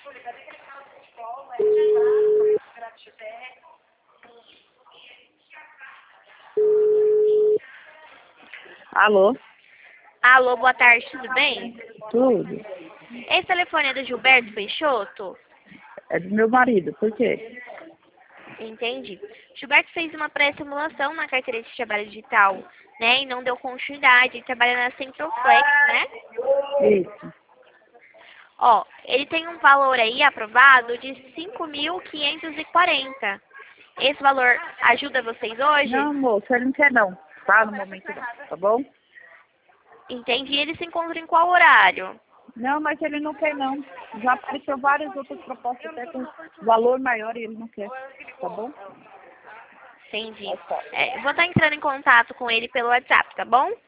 Alô? Alô, boa tarde, tudo bem? Tudo. Esse telefone é do Gilberto Peixoto? É do meu marido, por quê? Entendi. Gilberto fez uma pré-simulação na carteira de trabalho digital, né? E não deu continuidade, ele trabalha na Centroflex, né? Isso. Ó, ele tem um valor aí aprovado de 5.540. Esse valor ajuda vocês hoje? Não, moço, ele não quer não. Tá, no momento não, tá bom? Entendi. Ele se encontra em qual horário? Não, mas ele não quer não. Já apareceu várias outras propostas até com valor maior e ele não quer, tá bom? Entendi. Eu vou estar entrando em contato com ele pelo WhatsApp, tá bom?